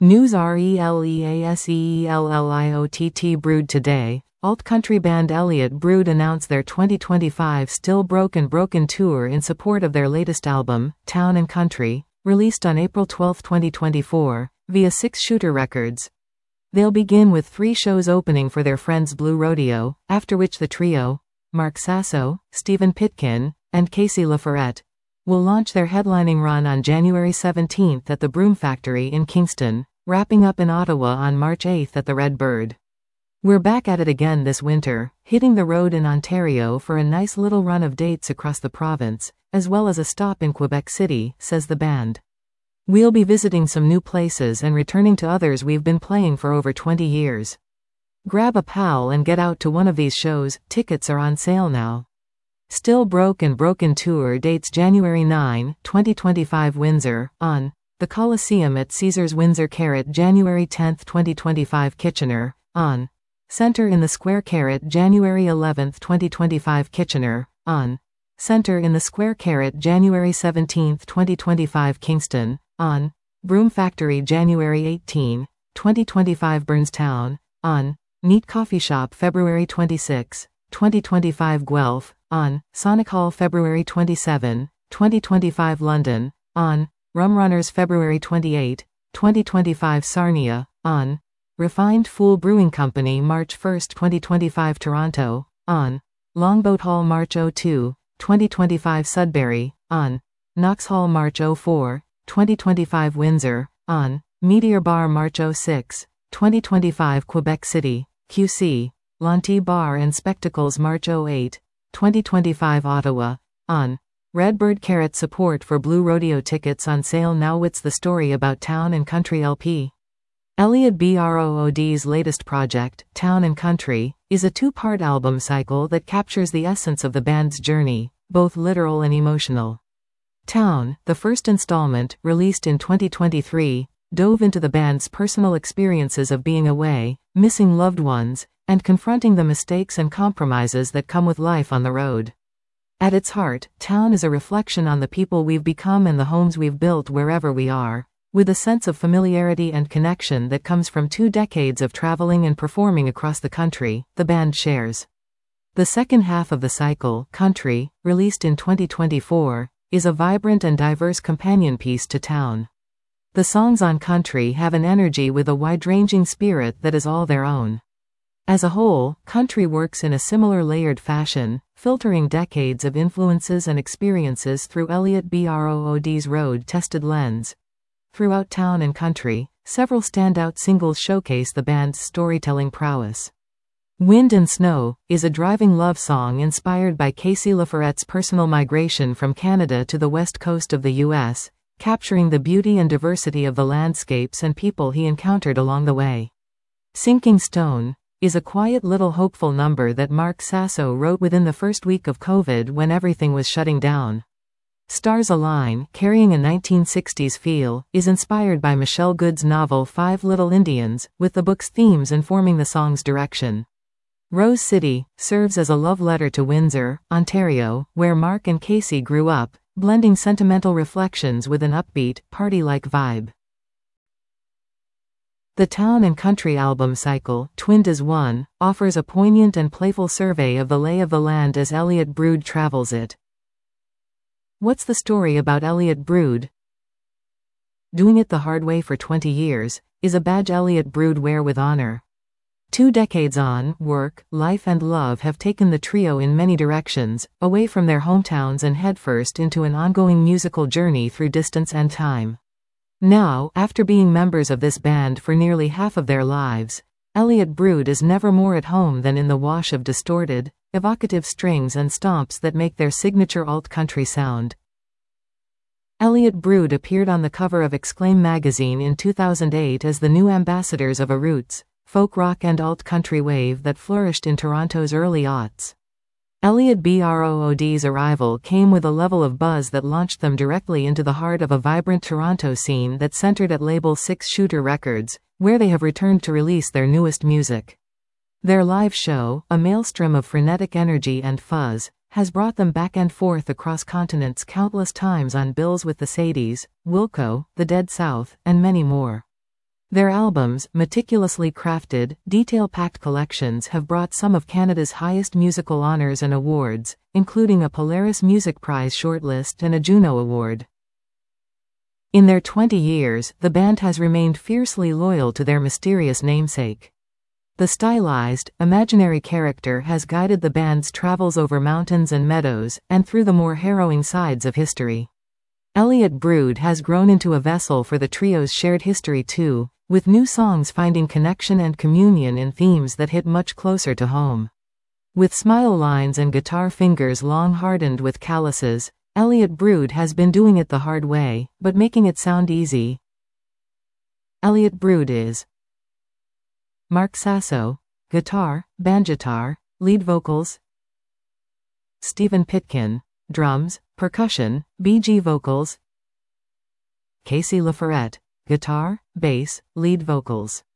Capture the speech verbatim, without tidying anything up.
News Releaseelliott Brood today. Alt-country band Elliott Brood announced their twenty twenty-five Still Broke and Broken tour in support of their latest album, Town and Country, released on April twelfth twenty twenty-four, via Six Shooter Records. They'll begin with three shows opening for their friends Blue Rodeo, after which the trio, Mark Sasso, Stephen Pitkin, and Casey LaForette, will launch their headlining run on January seventeenth at the Broom Factory in Kingston, wrapping up in Ottawa on March eighth at the Red Bird. We're back at it again this winter, hitting the road in Ontario for a nice little run of dates across the province, as well as a stop in Quebec City, says the band. We'll be visiting some new places and returning to others we've been playing for over twenty years. Grab a pal and get out to one of these shows, tickets are on sale now. Still Broke and Broken tour dates January ninth, twenty twenty-five Windsor, on the Coliseum at Caesars Windsor Carrot January tenth twenty twenty-five Kitchener, on Centre in the Square Carrot January eleventh twenty twenty-five Kitchener, on Centre in the Square Carrot January seventeenth twenty twenty-five Kingston, on Broom Factory January eighteenth twenty twenty-five Burnstown, on Neat Coffee Shop February twenty-sixth twenty twenty-five Guelph, on Sonic Hall February twenty-seventh twenty twenty-five London, on Rum Runners February twenty-eighth twenty twenty-five Sarnia, on Refined Fool Brewing Company March first twenty twenty-five Toronto, on Longboat Hall March second twenty twenty-five Sudbury, on Knox Hall March fourth twenty twenty-five Windsor, on Meteor Bar March sixth twenty twenty-five Quebec City, Q C, Lonty Bar and Spectacles March eighth twenty twenty-five Ottawa, on Redbird. Carrot support for Blue Rodeo tickets on sale now. What's the story about Town and Country L P? Elliott Brood's latest project, Town and Country, is a two-part album cycle that captures the essence of the band's journey, both literal and emotional. Town, the first installment, released in twenty twenty-three, dove into the band's personal experiences of being away, missing loved ones, and confronting the mistakes and compromises that come with life on the road. At its heart, Town is a reflection on the people we've become and the homes we've built wherever we are, with a sense of familiarity and connection that comes from two decades of traveling and performing across the country, the band shares. The second half of the cycle, Country, released in twenty twenty-four, is a vibrant and diverse companion piece to Town. The songs on Country have an energy with a wide-ranging spirit that is all their own. As a whole, Country works in a similar layered fashion, filtering decades of influences and experiences through Elliott Brood's road-tested lens. Throughout Town and Country, several standout singles showcase the band's storytelling prowess. Wind and Snow is a driving love song inspired by Casey LaForette's personal migration from Canada to the west coast of the U S, capturing the beauty and diversity of the landscapes and people he encountered along the way. Sinking Stone is a quiet little hopeful number that Mark Sasso wrote within the first week of COVID when everything was shutting down. Stars Align, carrying a nineteen sixties feel, is inspired by Michelle Good's novel Five Little Indians, with the book's themes informing the song's direction. Rose City serves as a love letter to Windsor, Ontario, where Mark and Casey grew up, blending sentimental reflections with an upbeat, party-like vibe. The Town and Country album cycle, Twinned as One, offers a poignant and playful survey of the lay of the land as Elliott Brood travels it. What's the story about Elliott Brood? Doing it the hard way for twenty years is a badge Elliott Brood wear with honor. Two decades on, work, life and love have taken the trio in many directions, away from their hometowns and headfirst into an ongoing musical journey through distance and time. Now, after being members of this band for nearly half of their lives, Elliott Brood is never more at home than in the wash of distorted, evocative strings and stomps that make their signature alt-country sound. Elliott Brood appeared on the cover of Exclaim magazine in two thousand eight as the new ambassadors of a roots, folk rock and alt-country wave that flourished in Toronto's early aughts. Elliott Brood's arrival came with a level of buzz that launched them directly into the heart of a vibrant Toronto scene that centered at label Six Shooter Records, where they have returned to release their newest music. Their live show, a maelstrom of frenetic energy and fuzz, has brought them back and forth across continents countless times on bills with the Sadies, Wilco, the Dead South, and many more. Their albums, meticulously crafted, detail-packed collections have brought some of Canada's highest musical honours and awards, including a Polaris Music Prize shortlist and a Juno Award. In their twenty years, the band has remained fiercely loyal to their mysterious namesake. The stylized, imaginary character has guided the band's travels over mountains and meadows, and through the more harrowing sides of history. Elliott Brood has grown into a vessel for the trio's shared history too, with new songs finding connection and communion in themes that hit much closer to home. With smile lines and guitar fingers long hardened with calluses, Elliott Brood has been doing it the hard way, but making it sound easy. Elliott Brood is Mark Sasso, guitar, banjitar, lead vocals. Stephen Pitkin, drums, percussion, B G vocals. Casey LaForette, guitar, bass, lead vocals.